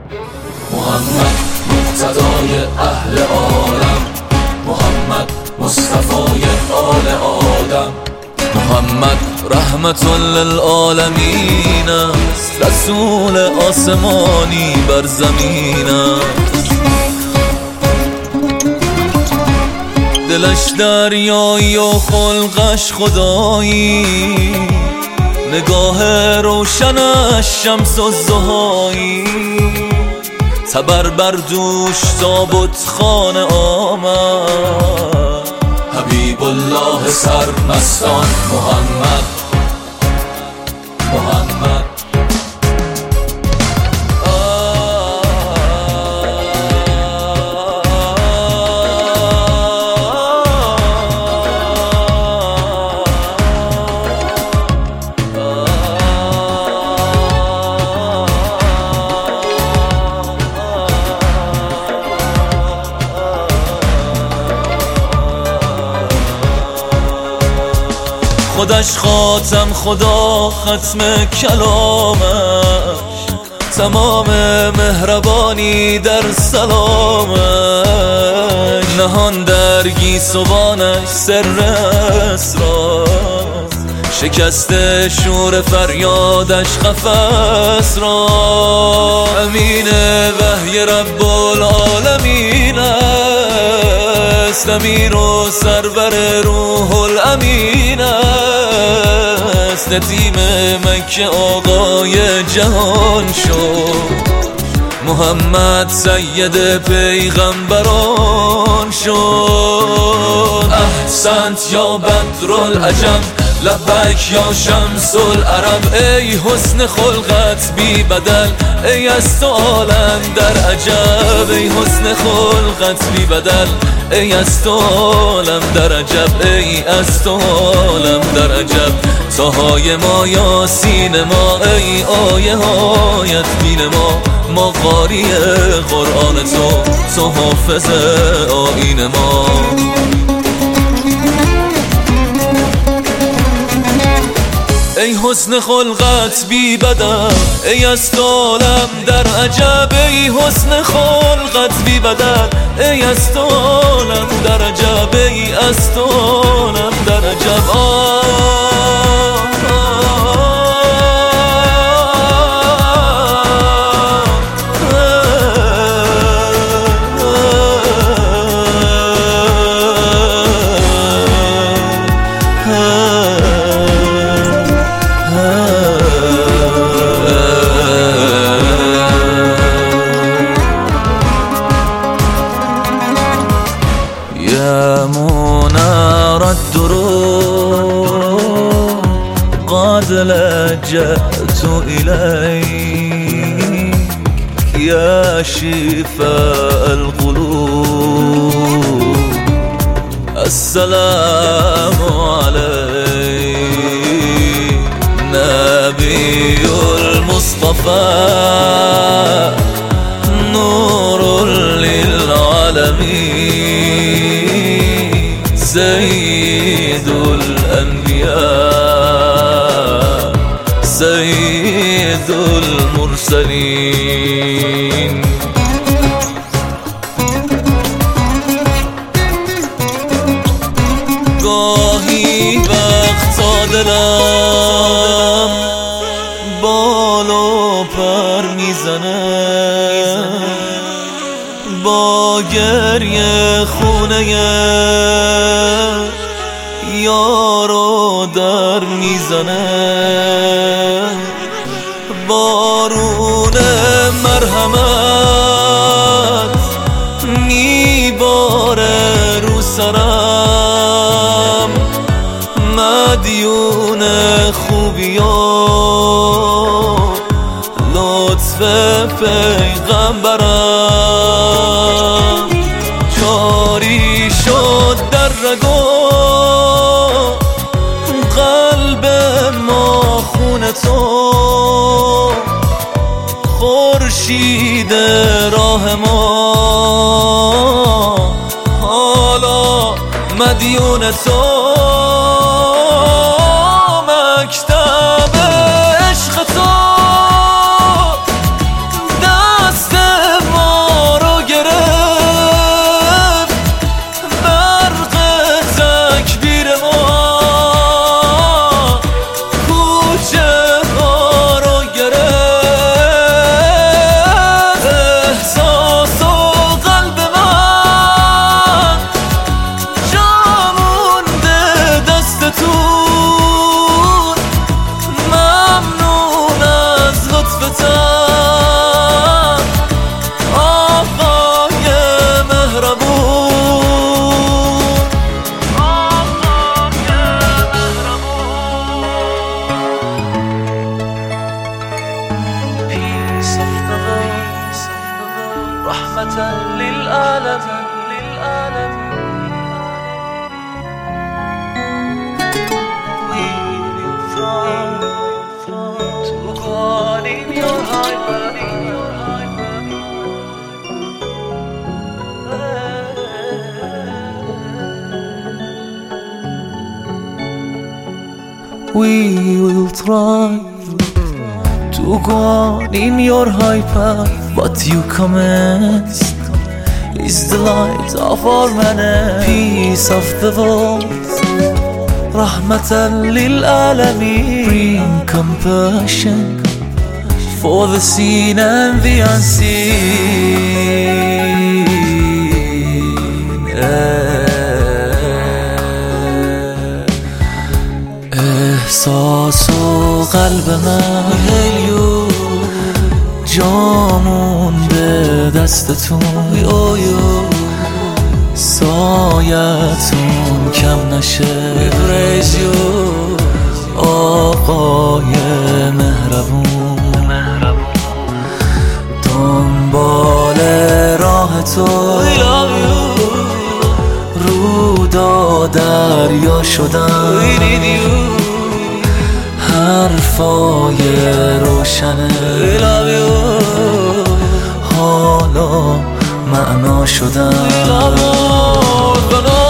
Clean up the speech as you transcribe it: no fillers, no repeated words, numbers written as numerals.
محمد مقتدای اهل عالم، محمد مصطفای آل آدم، محمد رحمت للعالمین است، رسول آسمانی بر زمین است. دلش دریایی و خلقش خدایی، نگاه روشنش شمس الضحایی. تبر بر دوش تابوت خانه آمد، حبیب الله سرمستان محمد محمد. خودش خاتم، خدا ختم کلامش، تمام مهربانی در سلامش. نهان در گیسوانش سر اسرار، شکست شور فریادش قفس را. امین وحی رب العالمین است، امیر و سرور روح الامین است. ندیم مکه آقای جهان شد، محمد سید پیغمبران شد. احسنت یا بدر العجم، لبیک یا شمس العرب. ای حسن خلقت بی بدل، ای از تو عالم در عجب. ای حسن خلقت بی بدل، ای از تو عالم در عجب. ای از تو عالم در عجب. تاهای ما یاسین ما، ای آیه هایت بین ما قاری قرآن تو حافظ آیین ما. ای حسن خلقت بی بدل، ای از تو عالم در عجب. ای حسن خلقت بی بدل، ای از تو عالم در عجب. ای از تو عالم در عجب. يا منار الدروب قد لجأت إليك، يا شفاء القلوب السلام عليك. نبي المصطفى نور للعالمين، سيد الأنبياء سيد المرسلين. گاهی وقتا دلم بال و پر میزنه، با گریه خونه یارو در میزنه. بارون مرحمت میباره رو سرم، مدیون خوبیان لطف پیغمبرم. جاری شد در رگو قلب ما خون تو، خورشید راه ما حالا مدیون تو. مکتب عشق تو دست راحتم آقای مهربون. Peace of the world, رحمة للعالمين. We will try to go on in your high We will try to go on in your high path, but you commenced is the light of our manner. Peace of the world, rahmatan lil alamin. Bring compassion for the seen and the unseen. احساس و قلب من جامون به دستتون، سایتون کم نشه. آقای مهربون، دنبال راه تو رودا دریا شدن. حرفای روشنه حالا معنا شدن.